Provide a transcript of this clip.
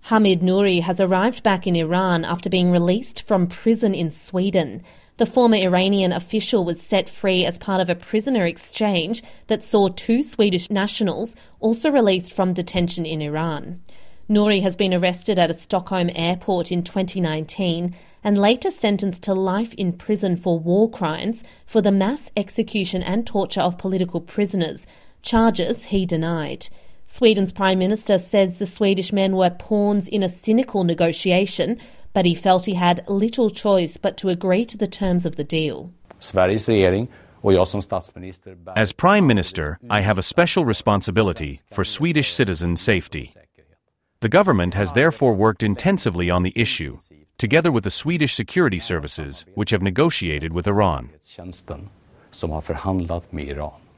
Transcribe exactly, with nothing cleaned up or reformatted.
Hamid Nouri has arrived back in Iran after being released from prison in Sweden. The former Iranian official was set free as part of a prisoner exchange that saw two Swedish nationals also released from detention in Iran. Nouri has been arrested at a Stockholm airport in twenty nineteen and later sentenced to life in prison for war crimes for the mass execution and torture of political prisoners, charges he denied. Sweden's Prime Minister says the Swedish men were pawns in a cynical negotiation, but he felt he had little choice but to agree to the terms of the deal. As Prime Minister, I have a special responsibility for Swedish citizens' safety. The government has therefore worked intensively on the issue, together with the Swedish security services, which have negotiated with Iran.